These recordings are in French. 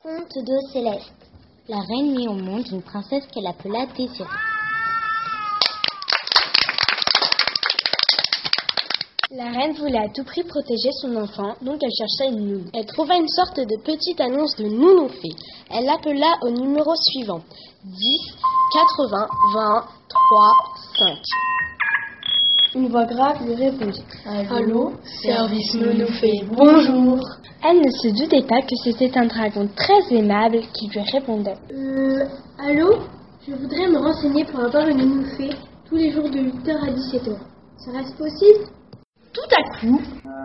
Conte de Céleste. La reine mit au monde une princesse qu'elle appela Désirée. La reine voulait à tout prix protéger son enfant, donc elle chercha une nounou. Elle trouva une sorte de petite annonce de nounou-fée. Elle l'appela au numéro suivant, 10 80 20 3 5. Une voix grave lui répondit. Allô, service nounou-fée, bonjour. Elle ne se doutait pas que c'était un dragon très aimable qui lui répondait. Allô, je voudrais me renseigner pour avoir une nounou-fée tous les jours de 8h à 17h. Serait-ce possible? Tout à coup,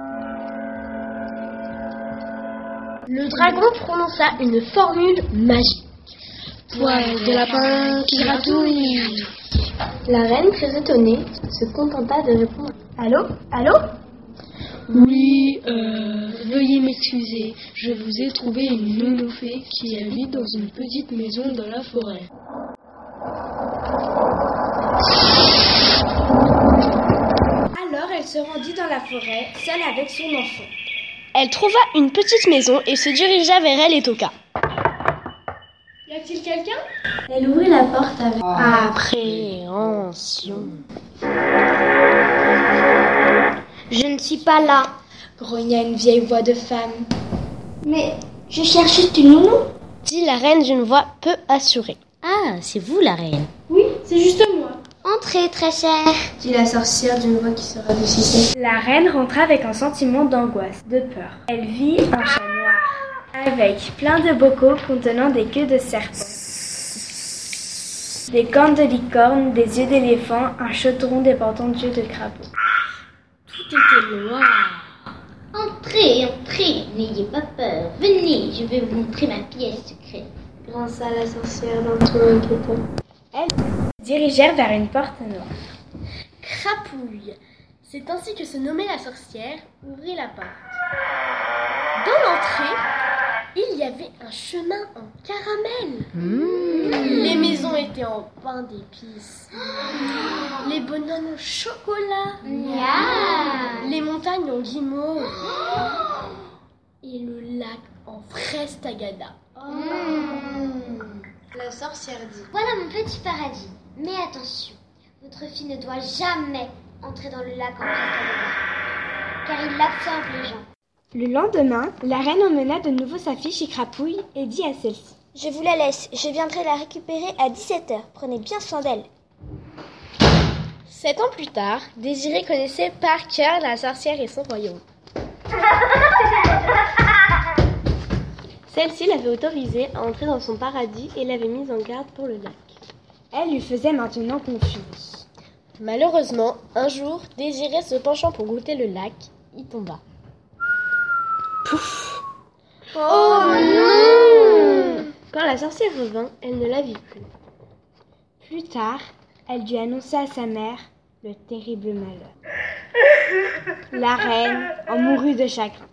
le dragon prononça une formule magique. Poil de lapin qui gratouille. La reine, très étonnée, se contenta de répondre. Allô? Allô? Oui, veuillez m'excuser, je vous ai trouvé une nounou-fée qui habite dans une petite maison dans la forêt. Alors elle se rendit dans la forêt, seule avec son enfant. Elle trouva une petite maison et se dirigea vers elle et toqua. Y a-t-il quelqu'un? Elle ouvrit la porte avec appréhension. Je ne suis pas là. Grogna une vieille voix de femme. Mais je cherche juste une nounou. Dit la reine d'une voix peu assurée. Ah, c'est vous la reine. Oui, c'est juste moi. Entrez, très chère. Dit la sorcière d'une voix qui se radoucissait. La reine rentra avec un sentiment d'angoisse, de peur. Elle vit un chat noir, avec plein de bocaux contenant des queues de serpent, des cornes de licorne, des yeux d'éléphant, un chaudron déportant d'yeux de crapaud. Tout était noir. Entrez, entrez, n'ayez pas peur. Venez, je vais vous montrer ma pièce secrète. Grinça la sorcière d'un ton inquiétant. Elles dirigèrent vers une porte noire. Crapouille, c'est ainsi que se nommait la sorcière, ouvrit la porte. Dans l'entrée, il y avait un chemin en caramel. Les maisons étaient en pain d'épices. Les bonhommes au chocolat. Les montagnes en guimauve. Et le lac en fraise tagada. La sorcière dit. Voilà mon petit paradis. Mais attention, votre fille ne doit jamais entrer dans le lac en cristal, car il absorbe les gens. Le lendemain, la reine emmena de nouveau sa fille chez Crapouille et dit à celle-ci. Je vous la laisse, je viendrai la récupérer à 17h. Prenez bien soin d'elle. 7 ans plus tard, Désirée connaissait par cœur la sorcière et son royaume. Celle-ci l'avait autorisée à entrer dans son paradis et l'avait mise en garde pour le lac. Elle lui faisait maintenant confiance. Malheureusement, un jour, Désirée se penchant pour goûter le lac, y tomba. Pouf! Oh non! Quand la sorcière revint, elle ne la vit plus. Plus tard, elle dut annoncer à sa mère le terrible malheur. La reine en mourut de chagrin.